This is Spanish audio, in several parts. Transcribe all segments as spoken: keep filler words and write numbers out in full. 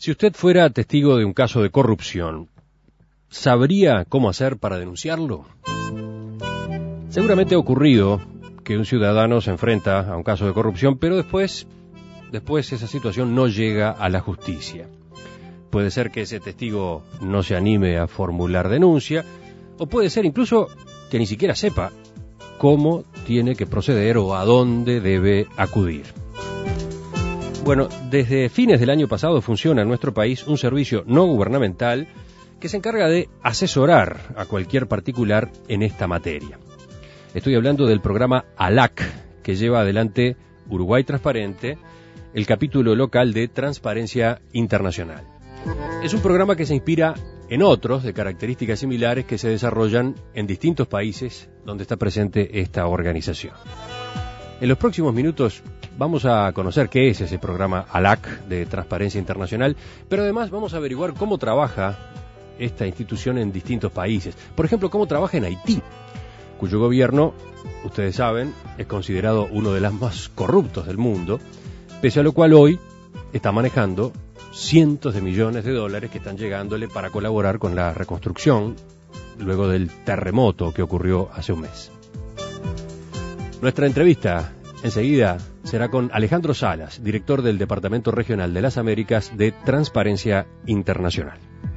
Si usted fuera testigo de un caso de corrupción, ¿sabría cómo hacer para denunciarlo? Seguramente ha ocurrido que un ciudadano se enfrenta a un caso de corrupción, pero después, después esa situación no llega a la justicia. Puede ser que ese testigo no se anime a formular denuncia, o puede ser incluso que ni siquiera sepa cómo tiene que proceder o a dónde debe acudir. Bueno, desde fines del año pasado funciona en nuestro país un servicio no gubernamental que se encarga de asesorar a cualquier particular en esta materia. Estoy hablando del programa ALAC, que lleva adelante Uruguay Transparente, el capítulo local de Transparencia Internacional. Es un programa que se inspira en otros de características similares que se desarrollan en distintos países donde está presente esta organización. En los próximos minutos vamos a conocer qué es ese programa ALAC de Transparencia Internacional, pero además vamos a averiguar cómo trabaja esta institución en distintos países. Por ejemplo, cómo trabaja en Haití, cuyo gobierno, ustedes saben, es considerado uno de los más corruptos del mundo, pese a lo cual hoy está manejando cientos de millones de dólares que están llegándole para colaborar con la reconstrucción luego del terremoto que ocurrió hace un mes. Nuestra entrevista enseguida será con Alejandro Salas, director del Departamento Regional de las Américas de Transparencia Internacional.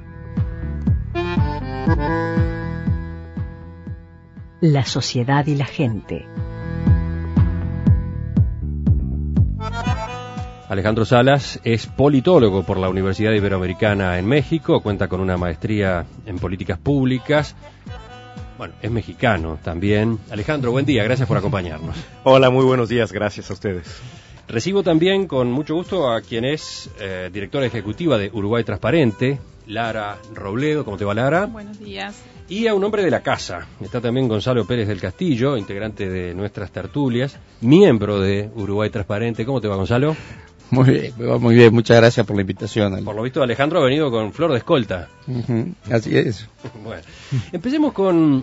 La sociedad y la gente. Alejandro Salas es politólogo por la Universidad Iberoamericana en México, cuenta con una maestría en políticas públicas. Bueno, es mexicano también. Alejandro, buen día, gracias por acompañarnos. Hola, muy buenos días, gracias a ustedes. Recibo también con mucho gusto a quien es eh, directora ejecutiva de Uruguay Transparente, Lara Robledo. ¿Cómo te va, Lara? Buenos días. Y a un hombre de la casa. Está también Gonzalo Pérez del Castillo, integrante de nuestras tertulias, miembro de Uruguay Transparente. ¿Cómo te va, Gonzalo? Muy bien, me va muy bien, muchas gracias por la invitación. Por lo visto, Alejandro ha venido con flor de escolta. Uh-huh, así es. Bueno, empecemos con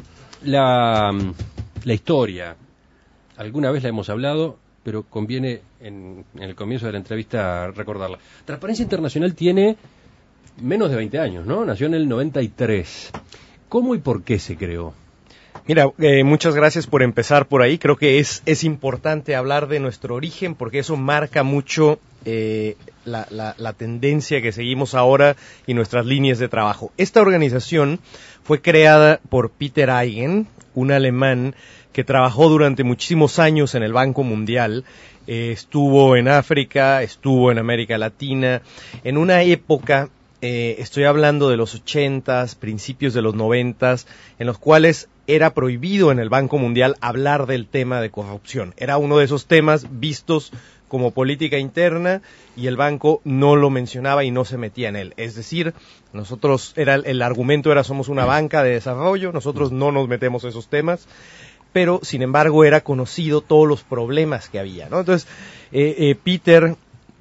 la, la historia. Alguna vez la hemos hablado, pero conviene en, en el comienzo de la entrevista recordarla. Transparencia Internacional tiene menos de veinte años, ¿no? Nació en el noventa y tres. ¿Cómo y por qué se creó? Mira, eh, muchas gracias por empezar por ahí. Creo que es, es importante hablar de nuestro origen porque eso marca mucho eh, la, la, la tendencia que seguimos ahora y nuestras líneas de trabajo. Esta organización fue creada por Peter Eigen, un alemán que trabajó durante muchísimos años en el Banco Mundial. Eh, estuvo en África, estuvo en América Latina, en una época... Eh, estoy hablando de los ochentas, principios de los noventas, en los cuales era prohibido en el Banco Mundial hablar del tema de corrupción. Era uno de esos temas vistos como política interna y el banco no lo mencionaba y no se metía en él. Es decir, nosotros, era el argumento era somos una banca de desarrollo, nosotros no nos metemos en esos temas, pero sin embargo era conocido todos los problemas que había, ¿no? Entonces, eh, eh, Peter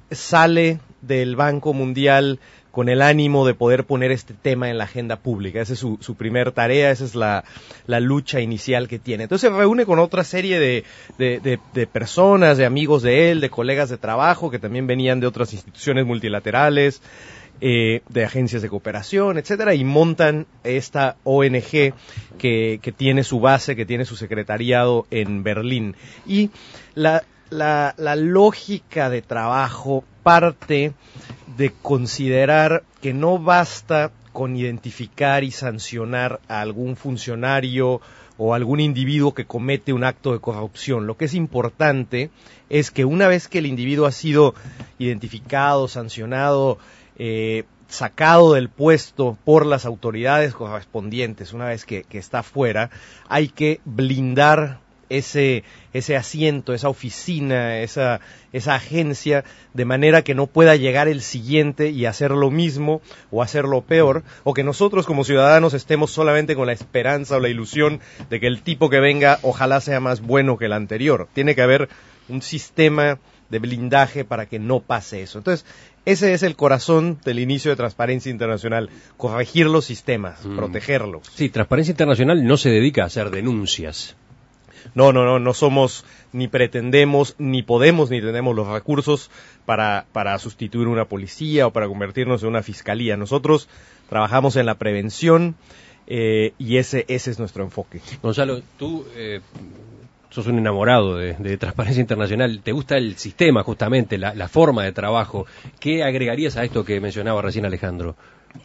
sale del Banco Mundial con el ánimo de poder poner este tema en la agenda pública. Esa es su, su primer tarea, esa es la, la lucha inicial que tiene. Entonces se reúne con otra serie de, de, de, de personas, de amigos de él, de colegas de trabajo que también venían de otras instituciones multilaterales, eh, de agencias de cooperación, etcétera, y montan esta O N G que, que tiene su base, que tiene su secretariado en Berlín. Y la, la, la lógica de trabajo parte de considerar que no basta con identificar y sancionar a algún funcionario o algún individuo que comete un acto de corrupción. Lo que es importante es que una vez que el individuo ha sido identificado, sancionado, eh, sacado del puesto por las autoridades correspondientes, una vez que, que está fuera, hay que blindar ese ese asiento, esa oficina, esa esa agencia, de manera que no pueda llegar el siguiente y hacer lo mismo o hacerlo peor, o que nosotros como ciudadanos estemos solamente con la esperanza o la ilusión de que el tipo que venga ojalá sea más bueno que el anterior. Tiene que haber un sistema de blindaje para que no pase eso. Entonces, ese es el corazón del inicio de Transparencia Internacional, corregir los sistemas, mm. protegerlos. Sí, Transparencia Internacional no se dedica a hacer denuncias. No, no, no, no somos, ni pretendemos, ni podemos, ni tenemos los recursos para, para sustituir una policía o para convertirnos en una fiscalía. Nosotros trabajamos en la prevención eh, y ese, ese es nuestro enfoque. Gonzalo, tú eh, sos un enamorado de, de Transparencia Internacional. ¿Te gusta el sistema, justamente, la, la forma de trabajo? ¿Qué agregarías a esto que mencionaba recién Alejandro?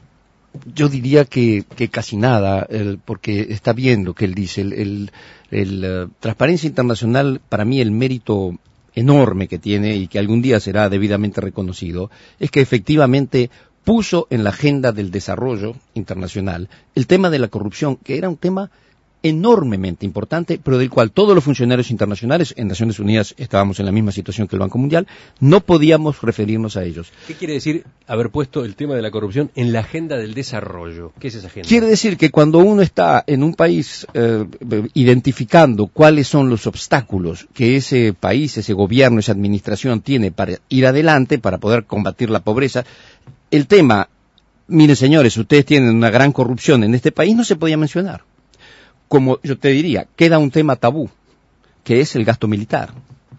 Yo diría que, que casi nada, el, porque está bien lo que él dice. El, el, el uh, Transparencia Internacional, para mí, el mérito enorme que tiene y que algún día será debidamente reconocido, es que efectivamente puso en la agenda del desarrollo internacional el tema de la corrupción, que era un tema enormemente importante, pero del cual todos los funcionarios internacionales, en Naciones Unidas estábamos en la misma situación que el Banco Mundial, no podíamos referirnos a ellos. ¿Qué quiere decir haber puesto el tema de la corrupción en la agenda del desarrollo? ¿Qué es esa agenda? Quiere decir que cuando uno está en un país eh, identificando cuáles son los obstáculos que ese país, ese gobierno, esa administración tiene para ir adelante, para poder combatir la pobreza, el tema, miren señores, ustedes tienen una gran corrupción en este país, no se podía mencionar. Como yo te diría, queda un tema tabú, que es el gasto militar.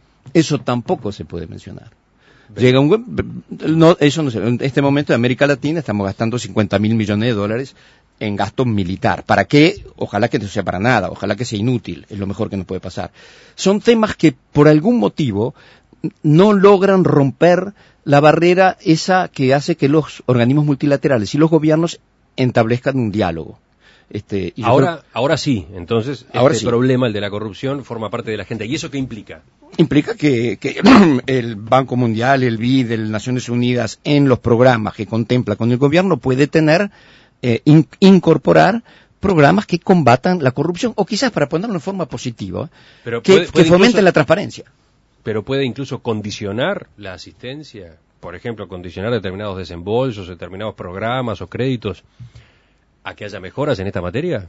Eso tampoco se puede mencionar. Bien. Llega un no, eso no se, en este momento en América Latina estamos gastando cincuenta mil millones de dólares en gasto militar. ¿Para qué? Ojalá que no sea para nada, ojalá que sea inútil, es lo mejor que nos puede pasar. Son temas que por algún motivo no logran romper la barrera esa que hace que los organismos multilaterales y los gobiernos establezcan un diálogo. Este, y ahora, creo, ahora sí, entonces ahora este sí. problema, el de la corrupción, forma parte de la agenda. ¿Y eso qué implica? Implica que, que el Banco Mundial, el B I D, el Naciones Unidas, en los programas que contempla con el gobierno, puede tener, eh, in, incorporar programas que combatan la corrupción, o quizás, para ponerlo en forma positiva, Pero que, puede, puede que fomenten incluso, la transparencia. Pero puede incluso condicionar la asistencia, por ejemplo, condicionar determinados desembolsos, determinados programas o créditos, ¿a que haya mejoras en esta materia?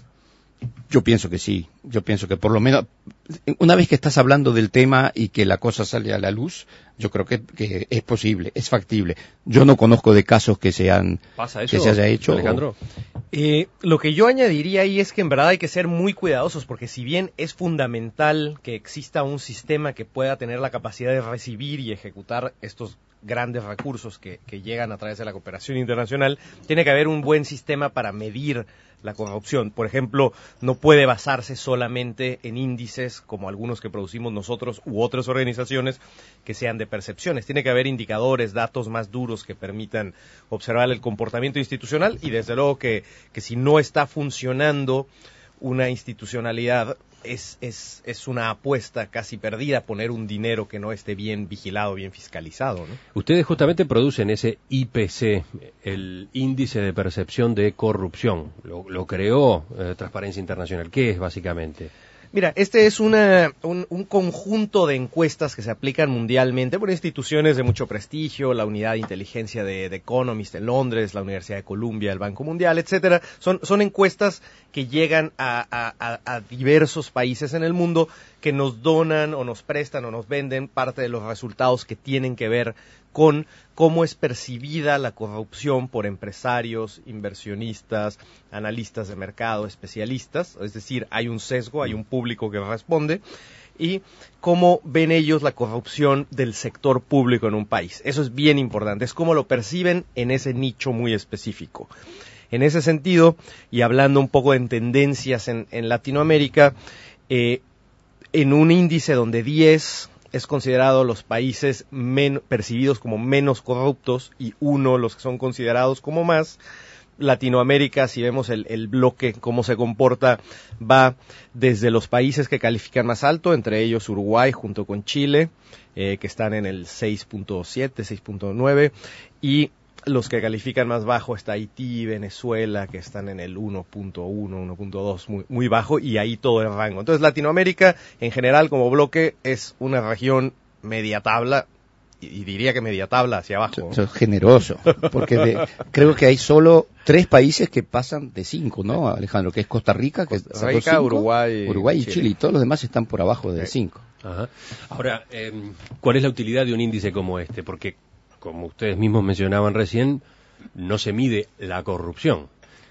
Yo pienso que sí, yo pienso que por lo menos, una vez que estás hablando del tema y que la cosa sale a la luz, yo creo que, que es posible, es factible. Yo no conozco de casos que sean, ¿Pasa eso, que se haya hecho. Alejandro? Eh, lo que yo añadiría ahí es que en verdad hay que ser muy cuidadosos, porque si bien es fundamental que exista un sistema que pueda tener la capacidad de recibir y ejecutar estos grandes recursos que, que llegan a través de la cooperación internacional, tiene que haber un buen sistema para medir la corrupción. Por ejemplo, no puede basarse solamente en índices como algunos que producimos nosotros u otras organizaciones que sean de percepciones. Tiene que haber indicadores, datos más duros que permitan observar el comportamiento institucional y desde luego que, que si no está funcionando una institucionalidad, es, es, es una apuesta casi perdida poner un dinero que no esté bien vigilado, bien fiscalizado, ¿no? Ustedes justamente producen ese I P C, el Índice de Percepción de Corrupción. Lo, lo creó eh, Transparencia Internacional. ¿Qué es básicamente? Mira, este es una, un, un conjunto de encuestas que se aplican mundialmente por instituciones de mucho prestigio, la Unidad de Inteligencia de, de Economist en Londres, la Universidad de Columbia, el Banco Mundial, etcétera. Son, son encuestas que llegan a, a, a diversos países en el mundo que nos donan o nos prestan o nos venden parte de los resultados que tienen que ver con cómo es percibida la corrupción por empresarios, inversionistas, analistas de mercado, especialistas, es decir, hay un sesgo, hay un público que responde, y cómo ven ellos la corrupción del sector público en un país. Eso es bien importante, es cómo lo perciben en ese nicho muy específico. En ese sentido, y hablando un poco de tendencias en, en Latinoamérica, eh, en un índice donde diez es considerado los países men- percibidos como menos corruptos y uno los que son considerados como más, Latinoamérica, si vemos el, el bloque, cómo se comporta, va desde los países que califican más alto, entre ellos Uruguay junto con Chile, eh, que están en el seis punto siete, seis punto nueve, y los que califican más bajo está Haití, Venezuela, que están en el uno punto uno, uno punto dos, muy, muy bajo, y ahí todo el rango. Entonces Latinoamérica, en general, como bloque, es una región media tabla, y, y diría que media tabla hacia abajo. Eso es generoso, porque de, creo que hay solo tres países que pasan de cinco, ¿no, Alejandro? Que es Costa Rica, que Costa Rica, cinco, Uruguay, Uruguay y Chile. Chile, y todos los demás están por abajo de cinco. Ajá. Ahora, eh, ¿cuál es la utilidad de un índice como este? Porque, como ustedes mismos mencionaban recién, no se mide la corrupción,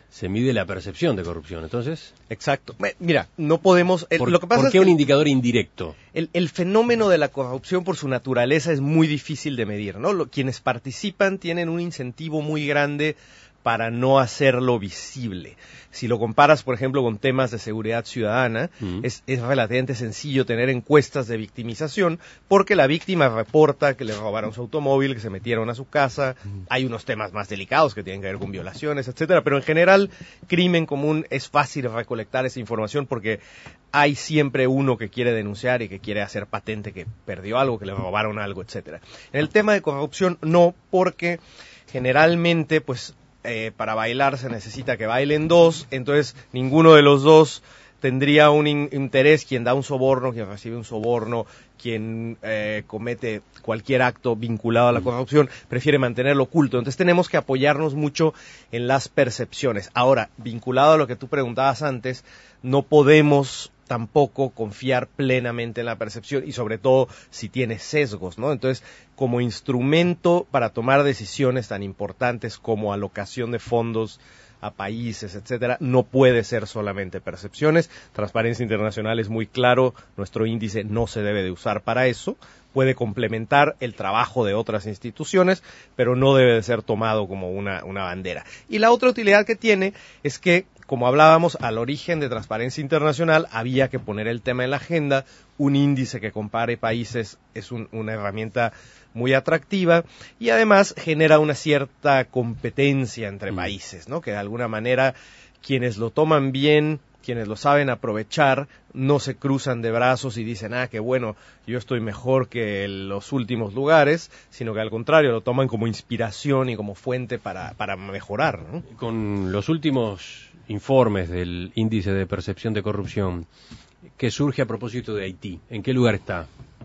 Se mide la percepción de corrupción, entonces. Exacto. Mira, no podemos... El, ¿Por, lo que pasa ¿por qué es que un indicador indirecto? El, el fenómeno de la corrupción por su naturaleza es muy difícil de medir, ¿no? Lo, quienes participan tienen un incentivo muy grande para no hacerlo visible. Si lo comparas, por ejemplo, con temas de seguridad ciudadana, mm. es, es relativamente sencillo tener encuestas de victimización porque la víctima reporta que le robaron su automóvil, que se metieron a su casa. Mm. Hay unos temas más delicados que tienen que ver con violaciones, etcétera, pero en general, crimen común es fácil recolectar esa información porque hay siempre uno que quiere denunciar y que quiere hacer patente que perdió algo, que le robaron algo, etcétera. En el tema de corrupción, no, porque generalmente, pues, Eh, para bailar se necesita que bailen dos, entonces ninguno de los dos tendría un in- interés, quien da un soborno, quien recibe un soborno, quien eh, comete cualquier acto vinculado a la corrupción, prefiere mantenerlo oculto. Entonces tenemos que apoyarnos mucho en las percepciones. Ahora, vinculado a lo que tú preguntabas antes, no podemos tampoco confiar plenamente en la percepción y sobre todo si tiene sesgos, ¿no? Entonces, como instrumento para tomar decisiones tan importantes como alocación de fondos a países, etcétera, no puede ser solamente percepciones. Transparencia Internacional es muy claro, nuestro índice no se debe de usar para eso, puede complementar el trabajo de otras instituciones, pero no debe de ser tomado como una, una bandera. Y la otra utilidad que tiene es que, como hablábamos, al origen de Transparencia Internacional había que poner el tema en la agenda. Un índice que compare países es un, una herramienta muy atractiva y además genera una cierta competencia entre mm. países, ¿no? Que de alguna manera quienes lo toman bien, quienes lo saben aprovechar, no se cruzan de brazos y dicen, ah, qué bueno, yo estoy mejor que los últimos lugares, sino que al contrario, lo toman como inspiración y como fuente para, para mejorar, ¿no? Con los últimos informes del índice de percepción de corrupción, ¿qué surge a propósito de Haití? ¿En qué lugar está?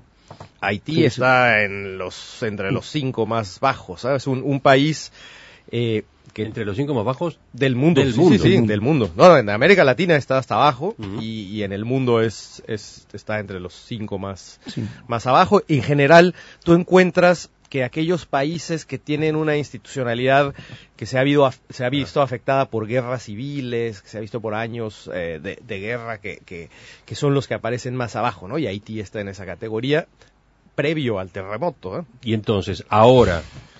Haití sí, está sí. en los entre los cinco más bajos, ¿sabes? Un, un país eh, que entre los cinco más bajos del mundo, del sí, mundo, sí, sí, mundo. del mundo. No, en América Latina está hasta abajo uh-huh. y, y en el mundo es, es está entre los cinco más sí. más abajo. En general, tú encuentras que aquellos países que tienen una institucionalidad que se ha, habido, se ha visto afectada por guerras civiles, que se ha visto por años eh, de, de guerra, que, que, que son los que aparecen más abajo, ¿no? Y Haití está en esa categoría previo al terremoto, ¿eh? Y entonces, ahora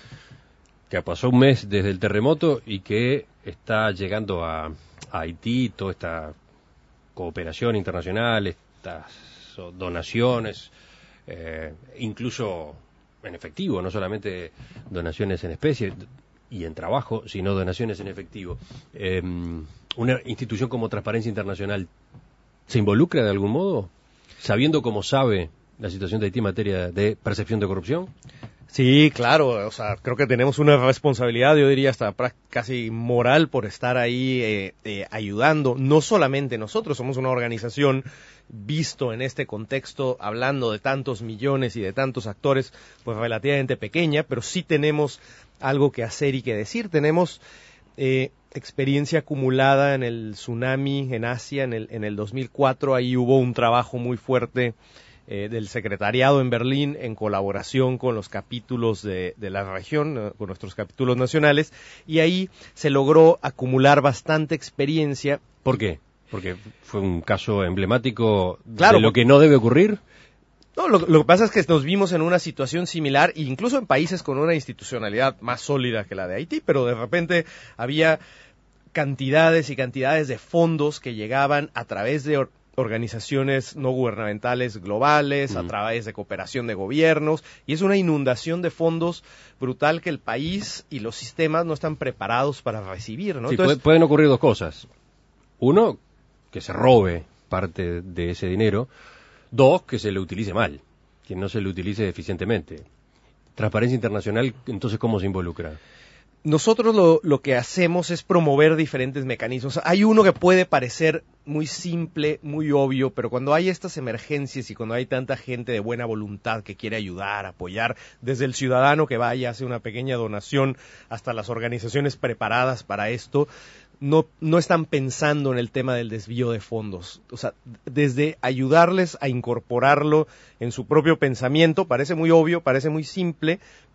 que pasó un mes desde el terremoto y que está llegando a, a Haití toda esta cooperación internacional, estas donaciones, eh, incluso en efectivo, no solamente donaciones en especie y en trabajo, sino donaciones en efectivo. Eh, ¿Una institución como Transparencia Internacional se involucra de algún modo, sabiendo cómo sabe la situación de Haití en materia de percepción de corrupción? Sí, claro, o sea, creo que tenemos una responsabilidad, yo diría hasta casi moral por estar ahí eh, eh, ayudando, no solamente nosotros, somos una organización visto en este contexto, hablando de tantos millones y de tantos actores, pues relativamente pequeña, pero sí tenemos algo que hacer y que decir, tenemos eh, experiencia acumulada en el tsunami en Asia, en el, en el dos mil cuatro, ahí hubo un trabajo muy fuerte Eh, del secretariado en Berlín en colaboración con los capítulos de, de la región, eh, con nuestros capítulos nacionales, y ahí se logró acumular bastante experiencia. ¿Por qué? Porque fue un caso emblemático claro, de lo que no debe ocurrir. No, lo, lo que pasa es que nos vimos en una situación similar, incluso en países con una institucionalidad más sólida que la de Haití, pero de repente había cantidades y cantidades de fondos que llegaban a través de organizaciones no gubernamentales globales, mm. a través de cooperación de gobiernos, y es una inundación de fondos brutal que el país y los sistemas no están preparados para recibir, ¿no? Sí, Entonces, pueden ocurrir dos cosas. Uno, que se robe parte de ese dinero. Dos, que se lo utilice mal, que no se lo utilice eficientemente. Transparencia Internacional, entonces, ¿cómo se involucra? Nosotros lo, lo que hacemos es promover diferentes mecanismos. Hay uno que puede parecer muy simple, muy obvio, pero cuando hay estas emergencias y cuando hay tanta gente de buena voluntad que quiere ayudar, apoyar, desde el ciudadano que vaya, hace una pequeña donación, hasta las organizaciones preparadas para esto, no, no están pensando en el tema del desvío de fondos. O sea, desde ayudarles a incorporarlo en su propio pensamiento, parece muy obvio, parece muy simple,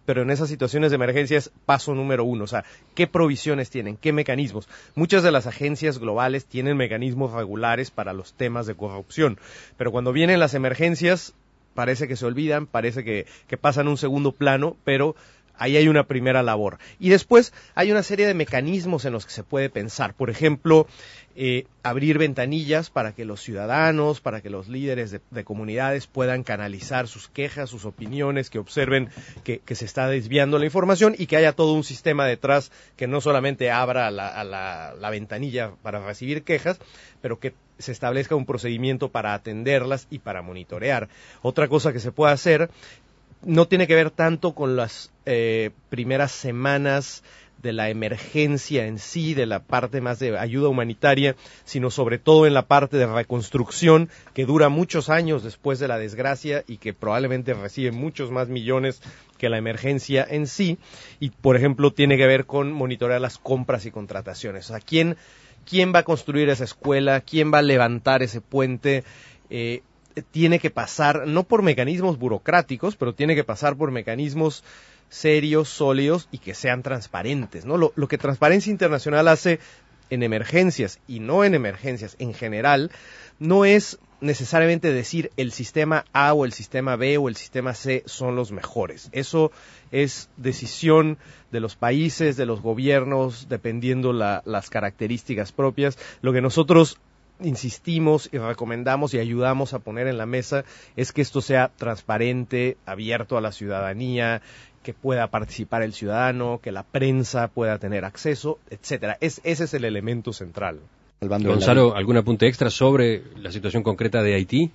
pero en esas situaciones de emergencia es paso número uno. O sea, ¿qué provisiones tienen? ¿Qué mecanismos? Muchas de las agencias globales tienen mecanismos regulares para los temas de corrupción, pero cuando vienen las emergencias parece que se olvidan, parece que, que pasan a un segundo plano, pero ahí hay una primera labor. Y después hay una serie de mecanismos en los que se puede pensar. Por ejemplo, eh, abrir ventanillas para que los ciudadanos, para que los líderes de, de comunidades puedan canalizar sus quejas, sus opiniones, que observen que, que se está desviando la información y que haya todo un sistema detrás que no solamente abra la, a la, la ventanilla para recibir quejas, pero que se establezca un procedimiento para atenderlas y para monitorear. Otra cosa que se puede hacer no tiene que ver tanto con las eh, primeras semanas de la emergencia en sí, de la parte más de ayuda humanitaria, sino sobre todo en la parte de reconstrucción que dura muchos años después de la desgracia y que probablemente recibe muchos más millones que la emergencia en sí, y por ejemplo tiene que ver con monitorear las compras y contrataciones. O sea, ¿quién, quién va a construir esa escuela? ¿Quién va a levantar ese puente? Eh, tiene que pasar, no por mecanismos burocráticos, pero tiene que pasar por mecanismos serios, sólidos y que sean transparentes, ¿no? Lo, lo que Transparencia Internacional hace en emergencias y no en emergencias en general, no es necesariamente decir el sistema A o el sistema B o el sistema C son los mejores. Eso es decisión de los países, de los gobiernos, dependiendo la, las características propias. Lo que nosotros insistimos y recomendamos y ayudamos a poner en la mesa es que esto sea transparente, abierto a la ciudadanía, que pueda participar el ciudadano, que la prensa pueda tener acceso, etcétera. Es, ese es el elemento central. Gonzalo, ¿algún apunte extra sobre la situación concreta de Haití?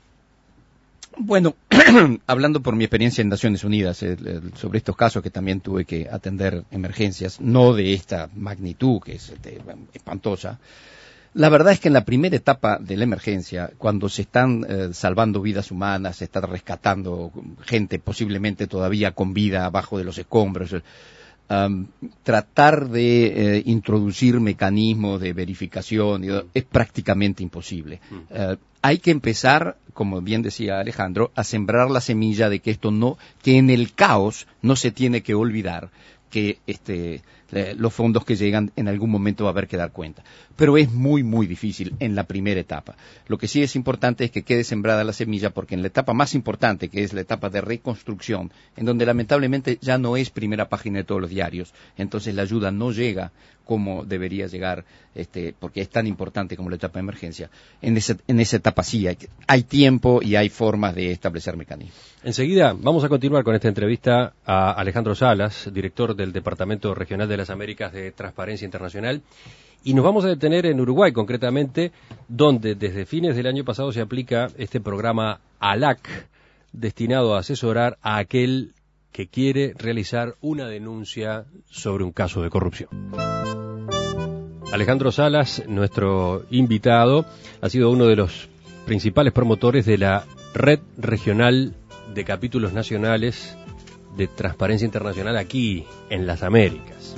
Bueno, hablando por mi experiencia en Naciones Unidas, eh, sobre estos casos que también tuve que atender emergencias, no de esta magnitud, que es este, espantosa. La verdad es que en la primera etapa de la emergencia, cuando se están eh, salvando vidas humanas, se está rescatando gente posiblemente todavía con vida abajo de los escombros, um, tratar de eh, introducir mecanismos de verificación es prácticamente imposible. Uh, hay que empezar, como bien decía Alejandro, a sembrar la semilla de que esto no, que en el caos no se tiene que olvidar que este, eh, los fondos que llegan en algún momento va a haber que dar cuenta. Pero es muy, muy difícil en la primera etapa. Lo que sí es importante es que quede sembrada la semilla, porque en la etapa más importante, que es la etapa de reconstrucción, en donde lamentablemente ya no es primera página de todos los diarios, entonces la ayuda no llega como debería llegar, este, porque es tan importante como la etapa de emergencia. En esa, en esa etapa sí hay, hay tiempo y hay formas de establecer mecanismos. Enseguida vamos a continuar con esta entrevista a Alejandro Salas, director del Departamento Regional de las Américas de Transparencia Internacional, y nos vamos a detener en Uruguay concretamente, donde desde fines del año pasado se aplica este programa A L A C, destinado a asesorar a aquel que quiere realizar una denuncia sobre un caso de corrupción. Alejandro Salas, nuestro invitado, ha sido uno de los principales promotores de la Red Regional de Capítulos Nacionales de Transparencia Internacional aquí en las Américas.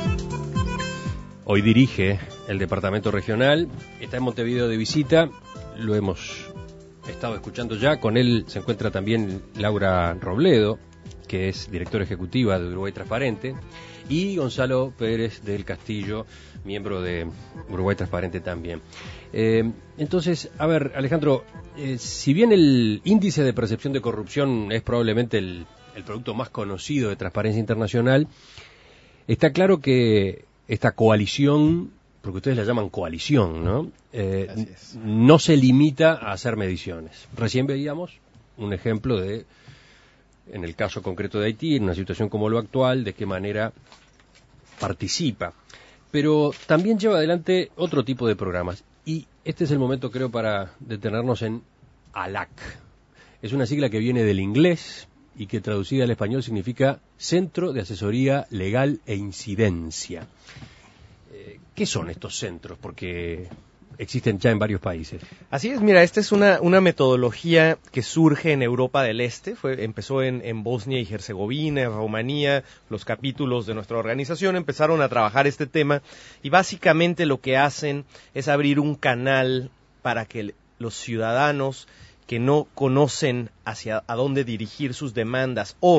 Hoy dirige el departamento regional, está en Montevideo de visita, lo hemos estado escuchando ya, con él se encuentra también Laura Robledo, que es directora ejecutiva de Uruguay Transparente, y Gonzalo Pérez del Castillo, miembro de Uruguay Transparente también. Eh, entonces, a ver, Alejandro, eh, si bien el índice de percepción de corrupción es probablemente el, el producto más conocido de Transparencia Internacional, está claro que esta coalición, porque ustedes la llaman coalición, ¿no? Eh, no se limita a hacer mediciones. Recién veíamos un ejemplo de, en el caso concreto de Haití, en una situación como lo actual, de qué manera participa. Pero también lleva adelante otro tipo de programas. Y este es el momento, creo, para detenernos en A L A C. Es una sigla que viene del inglés y que traducida al español significa Centro de Asesoría Legal e Incidencia. Eh, ¿Qué son estos centros? Porque existen ya en varios países. Así es, mira, esta es una, una metodología que surge en Europa del Este, fue, empezó en, en Bosnia y Herzegovina, en Rumanía, los capítulos de nuestra organización empezaron a trabajar este tema y básicamente lo que hacen es abrir un canal para que los ciudadanos que no conocen hacia a dónde dirigir sus demandas o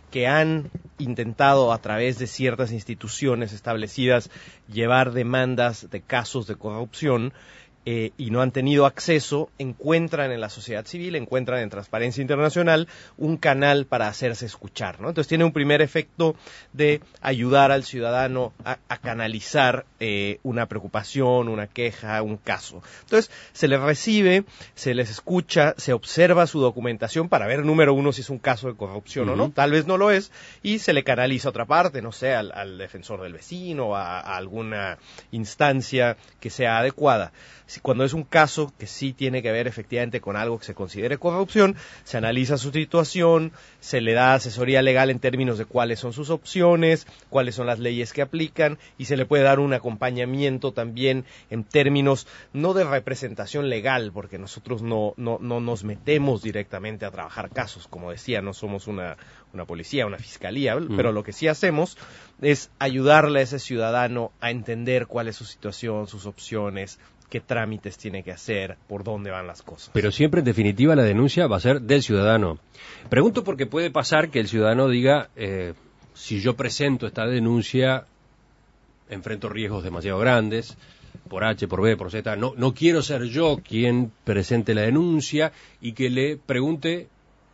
que han intentado a través de ciertas instituciones establecidas llevar demandas de casos de corrupción eh, y no han tenido acceso, encuentran en la sociedad civil, encuentran en Transparencia Internacional un canal para hacerse escuchar, ¿no? Entonces tiene un primer efecto de ayudar al ciudadano a, a canalizar eh, una preocupación, una queja, un caso. Entonces se les recibe, se les escucha, se observa su documentación para ver, número uno, si es un caso de corrupción uh-huh. o no, tal vez no lo es, y se le canaliza a otra parte, no sé, al, al defensor del vecino, a, a alguna instancia que sea adecuada. Cuando es un caso que sí tiene que ver efectivamente con algo que se considere corrupción, se analiza su situación, se le da asesoría legal en términos de cuáles son sus opciones, cuáles son las leyes que aplican, y se le puede dar un acompañamiento también en términos no de representación legal, porque nosotros no, no, no nos metemos directamente a trabajar casos, como decía, no somos una, una policía, una fiscalía, mm. pero lo que sí hacemos es ayudarle a ese ciudadano a entender cuál es su situación, sus opciones, qué trámites tiene que hacer, por dónde van las cosas. Pero siempre, en definitiva, la denuncia va a ser del ciudadano. Pregunto porque puede pasar que el ciudadano diga, eh, si yo presento esta denuncia, enfrento riesgos demasiado grandes, por H, por B, por Z, no, no quiero ser yo quien presente la denuncia, y que le pregunte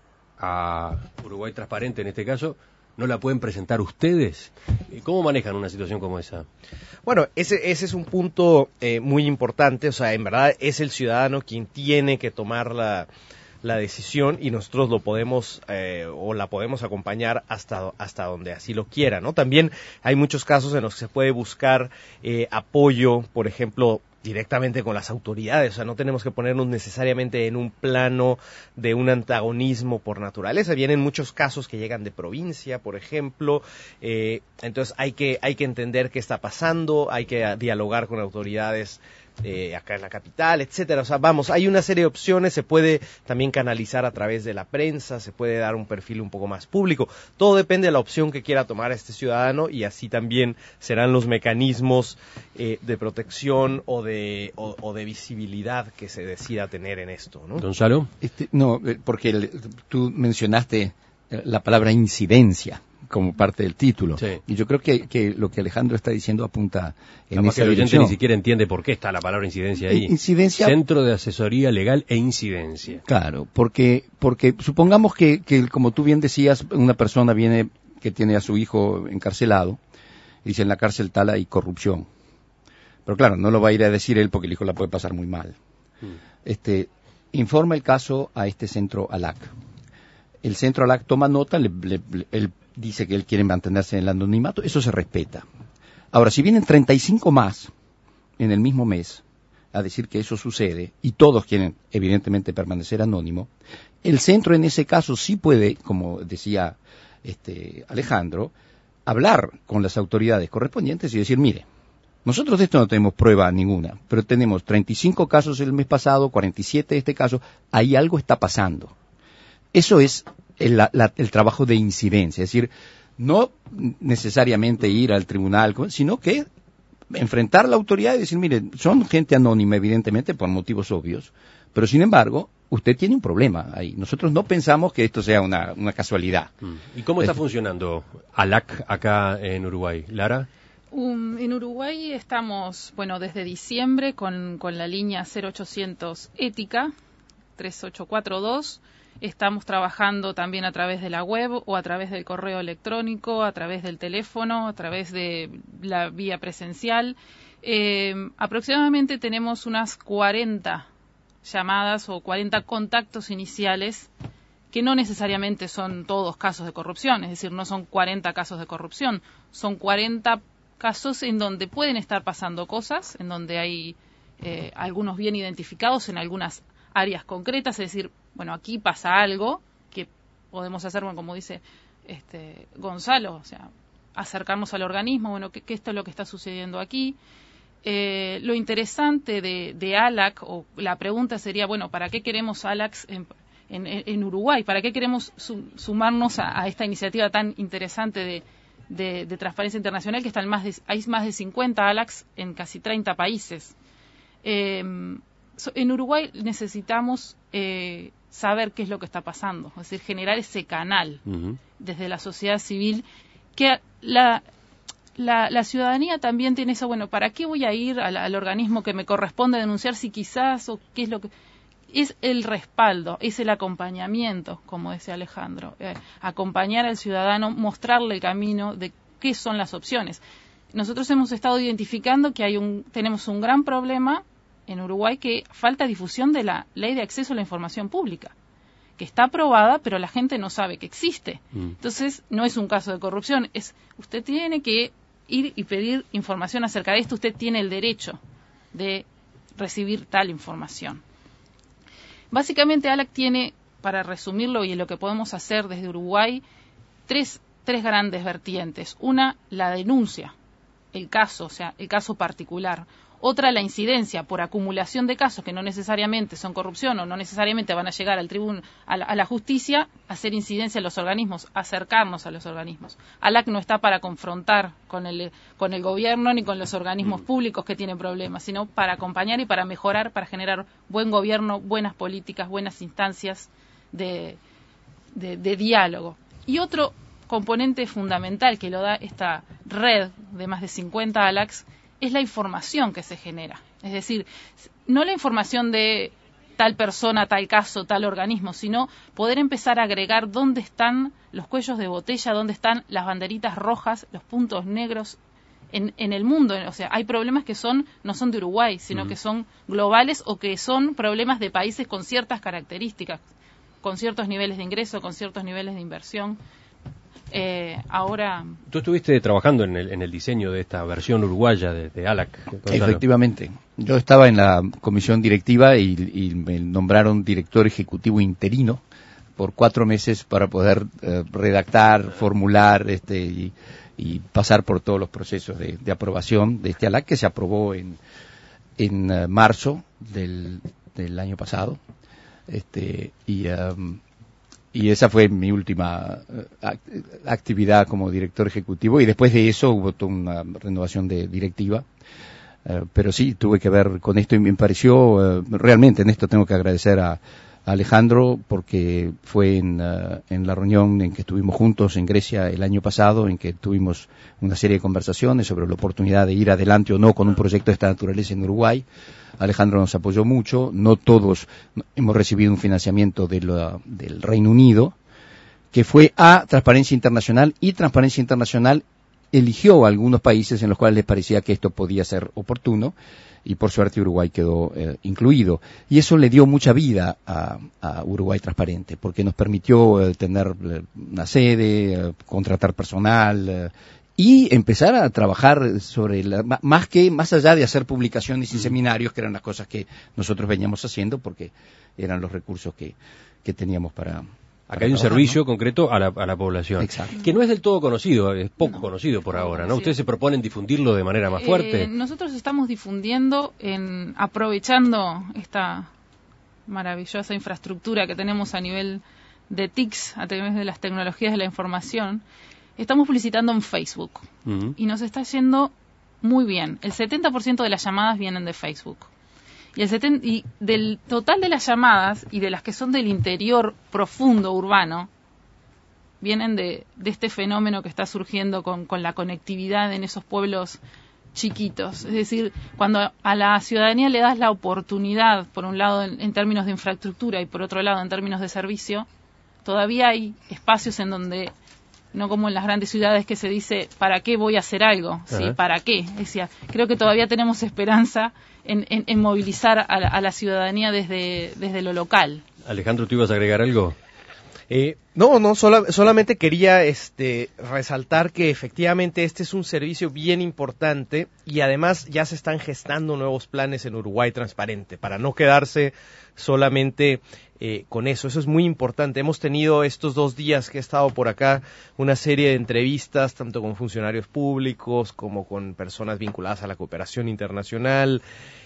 a Uruguay Transparente, en este caso, ¿no la pueden presentar ustedes? ¿Cómo manejan una situación como esa? Bueno, ese, ese es un punto eh, muy importante. O sea, en verdad es el ciudadano quien tiene que tomar la, la decisión, y nosotros lo podemos eh, o la podemos acompañar hasta, hasta donde así lo quiera, ¿no? También hay muchos casos en los que se puede buscar eh, apoyo, por ejemplo, directamente con las autoridades. O sea, no tenemos que ponernos necesariamente en un plano de un antagonismo por naturaleza. Vienen muchos casos que llegan de provincia, por ejemplo, eh, entonces hay que, hay que entender qué está pasando, hay que dialogar con autoridades Eh, acá en la capital, etcétera. O sea, vamos, hay una serie de opciones, se puede también canalizar a través de la prensa, se puede dar un perfil un poco más público. Todo depende de la opción que quiera tomar este ciudadano, y así también serán los mecanismos eh, de protección o de, o, o de visibilidad que se decida tener en esto, ¿no? Gonzalo. Este, no, porque el, tú mencionaste la palabra incidencia como parte del título. Sí. Y yo creo que, que lo que Alejandro está diciendo apunta en Capaz esa que el oyente dirección. ni siquiera entiende por qué está la palabra incidencia ahí. Incidencia. Centro de Asesoría Legal e Incidencia. Claro, porque, porque supongamos que, que, como tú bien decías, una persona viene que tiene a su hijo encarcelado, y dice, en la cárcel tal hay corrupción. Pero claro, no lo va a ir a decir él porque el hijo la puede pasar muy mal. Hmm. Este, informa el caso a este centro ALAC. El centro ALAC toma nota, le, le, le, él dice que él quiere mantenerse en el anonimato, eso se respeta. Ahora, si vienen treinta y cinco más en el mismo mes a decir que eso sucede, y todos quieren evidentemente permanecer anónimo, el centro en ese caso sí puede, como decía este Alejandro, hablar con las autoridades correspondientes y decir, mire, nosotros de esto no tenemos prueba ninguna, pero tenemos treinta y cinco casos el mes pasado, cuarenta y siete este caso, ahí algo está pasando. Eso es el, la, el trabajo de incidencia, es decir, no necesariamente ir al tribunal, sino que enfrentar a la autoridad y decir, mire, son gente anónima, evidentemente, por motivos obvios, pero sin embargo, usted tiene un problema ahí. Nosotros no pensamos que esto sea una, una casualidad. ¿Y cómo está es... funcionando ALAC acá en Uruguay? ¿Lara? Um, en Uruguay estamos, bueno, desde diciembre con, con la línea cero ochocientos Ética, tres ocho cuatro dos. Estamos trabajando también a través de la web o a través del correo electrónico, a través del teléfono, a través de la vía presencial. Eh, aproximadamente tenemos unas cuarenta llamadas o cuarenta contactos iniciales que no necesariamente son todos casos de corrupción, es decir, no son cuarenta casos de corrupción, son cuarenta casos en donde pueden estar pasando cosas, en donde hay eh, algunos bien identificados en algunas áreas concretas, es decir, bueno, aquí pasa algo que podemos hacer, bueno, como dice este Gonzalo, o sea, acercarnos al organismo, bueno, que, que esto es lo que está sucediendo aquí. Eh, lo interesante de, de ALAC, o la pregunta sería, bueno, ¿para qué queremos ALAC en, en, en Uruguay? ¿Para qué queremos su, sumarnos a, a esta iniciativa tan interesante de, de, de Transparencia Internacional, que están más de, hay más de cincuenta ALACs en casi treinta países? Eh, so, en Uruguay necesitamos... Eh, saber qué es lo que está pasando, es decir, generar ese canal uh-huh. desde la sociedad civil, que la, la, la ciudadanía también tiene eso, bueno, ¿para qué voy a ir al, al organismo que me corresponde denunciar si quizás, o qué es lo que... Es el respaldo, es el acompañamiento, como decía Alejandro, eh, acompañar al ciudadano, mostrarle el camino de qué son las opciones. Nosotros hemos estado identificando que hay un, tenemos un gran problema en Uruguay, que falta difusión de la Ley de Acceso a la Información Pública, que está aprobada, pero la gente no sabe que existe. Mm. Entonces, no es un caso de corrupción, es usted tiene que ir y pedir información acerca de esto, usted tiene el derecho de recibir tal información. Básicamente, ALAC tiene, para resumirlo y lo que podemos hacer desde Uruguay, tres, tres grandes vertientes. Una, la denuncia, el caso, o sea, el caso particular. Otra, la incidencia por acumulación de casos que no necesariamente son corrupción o no necesariamente van a llegar al tribuno, a la, a la justicia, hacer incidencia en los organismos, acercarnos a los organismos. ALAC no está para confrontar con el, con el gobierno ni con los organismos públicos que tienen problemas, sino para acompañar y para mejorar, para generar buen gobierno, buenas políticas, buenas instancias de, de, de diálogo. Y otro componente fundamental que lo da esta red de más de cincuenta ALACs es la información que se genera. Es decir, no la información de tal persona, tal caso, tal organismo, sino poder empezar a agregar dónde están los cuellos de botella, dónde están las banderitas rojas, los puntos negros en, en el mundo. O sea, hay problemas que son no son de Uruguay, sino uh-huh. que son globales o que son problemas de países con ciertas características, con ciertos niveles de ingreso, con ciertos niveles de inversión. Eh, ahora... Tú estuviste trabajando en el, en el diseño de esta versión uruguaya de, de ALAC. Gonzalo. Efectivamente. Yo estaba en la comisión directiva y, y me nombraron director ejecutivo interino por cuatro meses para poder eh, redactar, formular este y, y pasar por todos los procesos de, de aprobación de este ALAC, que se aprobó en, en uh, marzo del, del año pasado. Este y... Um, Y esa fue mi última actividad como director ejecutivo, y después de eso hubo toda una renovación de directiva. Uh, pero sí, tuve que ver con esto y me pareció, uh, realmente en esto tengo que agradecer a, a Alejandro, porque fue en, uh, en la reunión en que estuvimos juntos en Grecia el año pasado, en que tuvimos una serie de conversaciones sobre la oportunidad de ir adelante o no con un proyecto de esta naturaleza en Uruguay. Alejandro nos apoyó mucho, no todos hemos recibido un financiamiento de la, del Reino Unido, que fue a Transparencia Internacional, y Transparencia Internacional eligió a algunos países en los cuales les parecía que esto podía ser oportuno, y por suerte Uruguay quedó eh, incluido. Y eso le dio mucha vida a, a Uruguay Transparente, porque nos permitió eh, tener eh, una sede, eh, contratar personal, eh, y empezar a trabajar sobre la, más que más allá de hacer publicaciones y seminarios, que eran las cosas que nosotros veníamos haciendo porque eran los recursos que, que teníamos para, para acá hay un trabajar, servicio ¿no? concreto a la, a la población. Exacto. Que no es del todo conocido, es poco no, conocido por ahora, ¿no? Sí. Ustedes se proponen difundirlo de manera más fuerte. Eh, nosotros estamos difundiendo, en aprovechando esta maravillosa infraestructura que tenemos a nivel de T I C S, a través de las tecnologías de la información. Estamos publicitando en Facebook uh-huh. y nos está yendo muy bien. El setenta por ciento de las llamadas vienen de Facebook. Y, el setenta, y del total de las llamadas y de las que son del interior profundo urbano, vienen de, de este fenómeno que está surgiendo con, con la conectividad en esos pueblos chiquitos. Es decir, cuando a la ciudadanía le das la oportunidad, por un lado en, en términos de infraestructura y por otro lado en términos de servicio, todavía hay espacios en donde... no como en las grandes ciudades que se dice, ¿para qué voy a hacer algo? ¿Sí? ¿Para qué? Decía, creo que todavía tenemos esperanza en, en, en movilizar a la, a la ciudadanía desde, desde lo local. Alejandro, ¿tú ibas a agregar algo? Eh, no, no, sola, solamente quería este, resaltar que efectivamente este es un servicio bien importante, y además ya se están gestando nuevos planes en Uruguay Transparente, para no quedarse solamente eh, con eso. Eso es muy importante. Hemos tenido estos dos días que he estado por acá una serie de entrevistas, tanto con funcionarios públicos como con personas vinculadas a la cooperación internacional,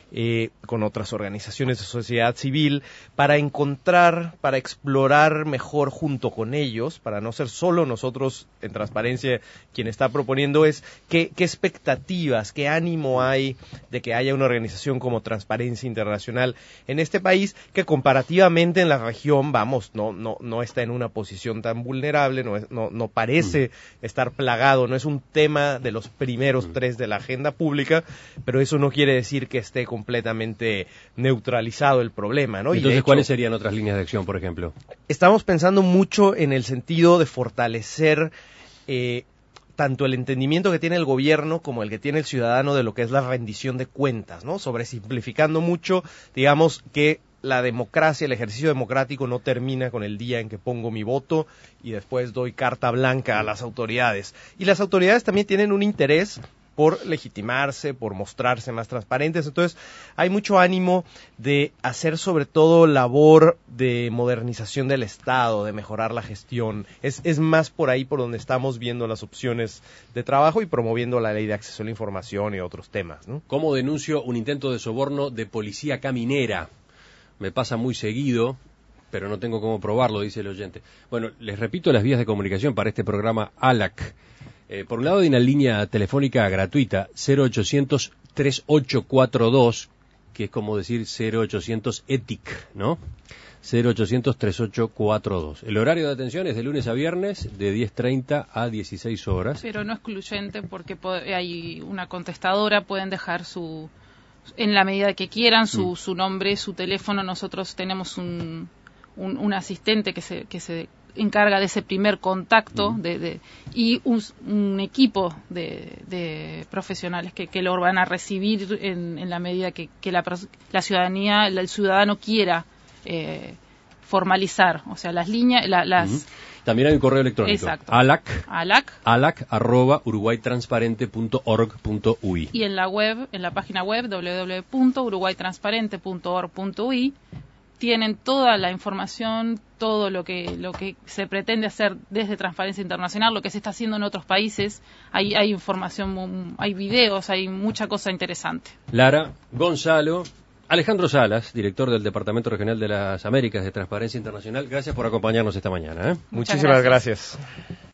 eh, con otras organizaciones de sociedad civil, para encontrar, para explorar mejor junto con ellos, para no ser solo nosotros en Transparencia quien está proponiendo, es qué, qué expectativas, qué ánimo hay de que haya una organización como Transparencia Internacional en este país, que comparativamente en la región, vamos, no, no, no está en una posición tan vulnerable, no, es, no, no parece mm. estar plagado, no es un tema de los primeros mm. tres de la agenda pública, pero eso no quiere decir que esté completamente neutralizado el problema, ¿no? Entonces, y de hecho, ¿cuáles serían otras líneas de acción, por ejemplo? Estamos pensando mucho en el sentido de fortalecer eh, tanto el entendimiento que tiene el gobierno como el que tiene el ciudadano de lo que es la rendición de cuentas, ¿no? Sobresimplificando mucho, digamos que la democracia, el ejercicio democrático no termina con el día en que pongo mi voto y después doy carta blanca a las autoridades. Y las autoridades también tienen un interés por legitimarse, por mostrarse más transparentes. Entonces, hay mucho ánimo de hacer sobre todo labor de modernización del Estado, de mejorar la gestión. Es, es más por ahí por donde estamos viendo las opciones de trabajo y promoviendo la ley de acceso a la información y otros temas, ¿no? ¿Cómo denuncio un intento de soborno de policía caminera? Me pasa muy seguido, pero no tengo cómo probarlo, dice el oyente. Bueno, les repito las vías de comunicación para este programa A L A C. Eh, por un lado hay una línea telefónica gratuita, cero ochocientos, tres ocho cuatro dos, que es como decir cero ochocientos E T I C, ¿no? cero ochocientos, tres ocho cuatro dos. El horario de atención es de lunes a viernes, de diez treinta a dieciséis horas. Pero no excluyente, porque hay una contestadora, pueden dejar su, en la medida que quieran, su, mm. su nombre, su teléfono. Nosotros tenemos un, un, un asistente que se, que se encarga de ese primer contacto mm. de, de, y un, un equipo de, de profesionales que, que lo van a recibir en, en la medida que, que la, la ciudadanía, el ciudadano quiera eh, formalizar, o sea, las líneas, la, las... Mm. También hay un correo electrónico. Exacto. alac, alac, alac arroba uruguaytransparente punto org punto uy. Y en la web, en la página web doble u doble u doble u punto uruguaytransparente punto org punto uy tienen toda la información, todo lo que lo que se pretende hacer desde Transparencia Internacional, lo que se está haciendo en otros países. Hay, hay información, hay videos, hay mucha cosa interesante. Lara, Gonzalo, Alejandro Salas, director del Departamento Regional de las Américas de Transparencia Internacional, gracias por acompañarnos esta mañana, ¿eh? Muchísimas gracias. gracias.